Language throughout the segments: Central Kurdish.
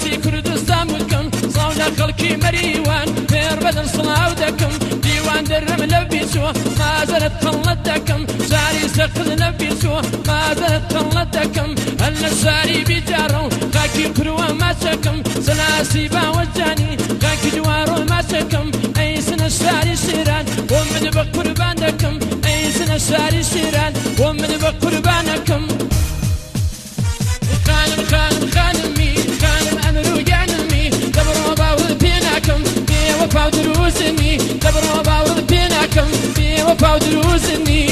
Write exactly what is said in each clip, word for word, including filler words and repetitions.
باسی کوردستان بکەم ساڵ لە خەڵکی مەریوان فێر بەدەن سڵاو دەکەم دیوان دەرم لە بیرچووە مازەرت تەڵەت دەکەم شاری سەقل لە بیرچووە مازەرت تەڵەت دەکەم هەر لە شاری بیجارە و خاکی کوروە ماچەکەم سەلاسی باوەجانی خاکی جوارۆ ماچەکەم ئەی سنە شاری شێران بۆ من بە قوربان دەکەم ئەی سنە شاری شێران بۆ من بە قوربانەکەم خانم خانم خانمی خانم ئەمروگانمی دەبڕۆ باوەڕ پێ ناکەم بێوە پاو دروزنی دەبڕۆ باوەڕ پێ ناکەم بێوە پاو دروزنی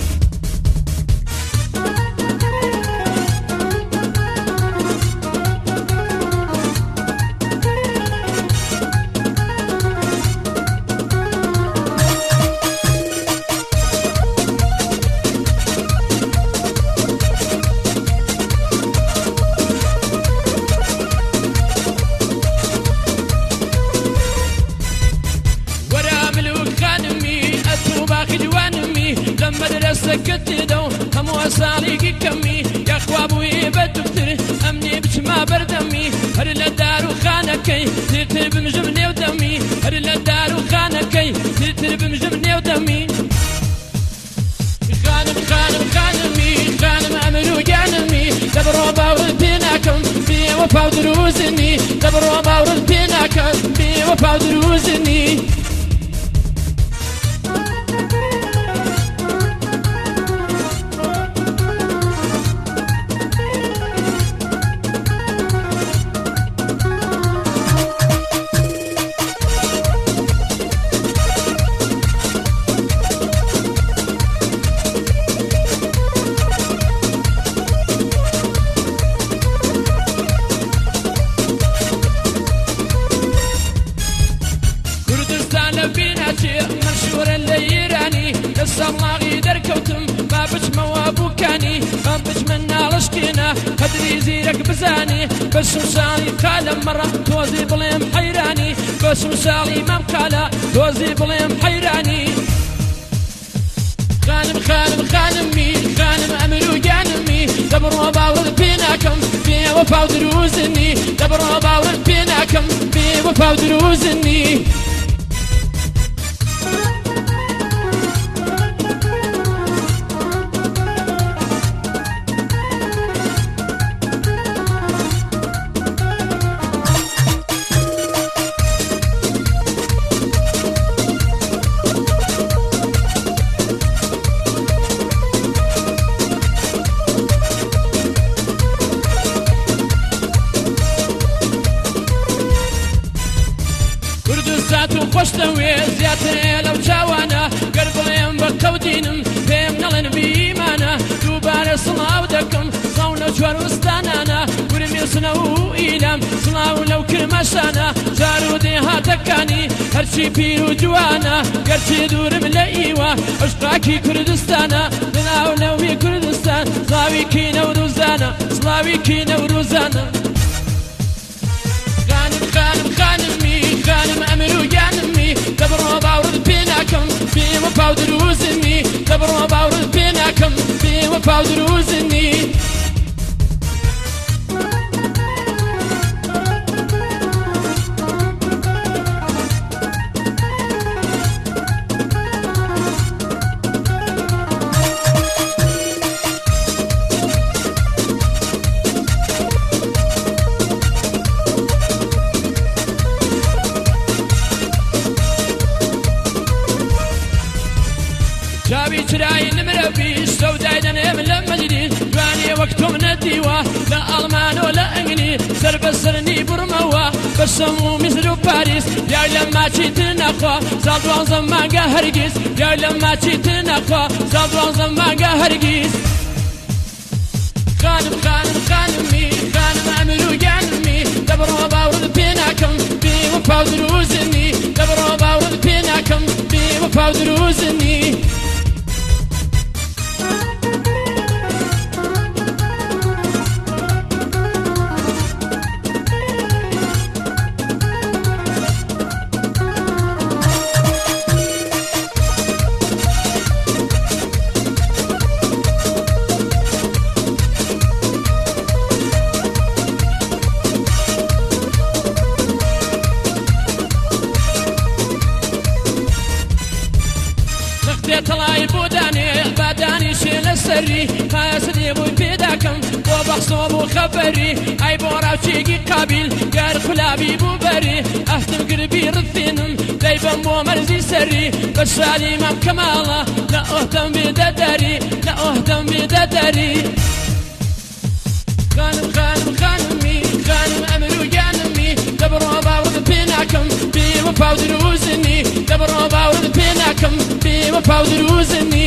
سكتدو هم وصالي كمي يا خوابوي بدكتر امني بجما بردمي هر لدار وخانكي ترتر بمجمني ودمي هر لدار وخانكي ترتر بمجمني ودمي خانم خانم خانمي خانم امرو جانمي دبرو باور بيناكم بي وفاو دروزني دبرو باور بيناكم بي وفاو دروزني مشهورا ليراني الصلاغي دركوتم ما بش موابو كاني ما بش من نالشكينا قدري زيرك بزاني بس مشالي قال مرة توزي بليم حيراني بس مشالي ما مقالا توزي بليم حيراني خانم خانم خانمي خانم أمرو جانمي دبرو باور بيناكم بي وفاو دروزني دبرو باور بيناكم بي وفاو دروزني خوشتوي زياتر لو جاوانا قربلين بكودينم فيم نلن بيمانا دوبار صلاو دكم صونا جوار وستانانا ورمي سنو إيلام صلاو لو كرمشانا جارو ديها دكاني هرشي بيرو جوانا قرشي دورم لأيوا عشقاكي كردستانا دناو لوي كردستان صلاوي كي نوروزانا صلاوي كي نوروزانا خانم خانم خانمي خانم أمرو جانمي دبرو باورد بيناكم بي وفاو دروزني دبرو باورد بيناكم بي وفاو دروزني شابي تراي نمربي سوداي دنيم لما جديد جواني وقتهم نديوا لا ألمان ولا إنجليز سر بسرني برموا بسمو مصر وباريس يا لما تشيتنا خوا زادوان زمان هرجيز يا لما تشيتنا خوا زادوان زمان هرجيز خانم خانم خانمي خانم أمرو جانمي دبرو باورد بيناكم بي وفاو دروزني دبرو باورد بيناكم بي وفاو دروزني دستي طلعي بوداني باداني شيل السري قاسدي بو بيداكم وبخصوب وخبري اي بوراوشيقي قابل قار خلابي بو بري اهتم قربي رثينم دايبا مو مرزي سري بس علي ما كماله لا اهتم بددري لا اهتم بددري خانم خانم خانمي خانم امرو جانمي دبروا باورد بيناكم بي وفاو دروزني دبروا باورد بيناكم بي وفاو دروزني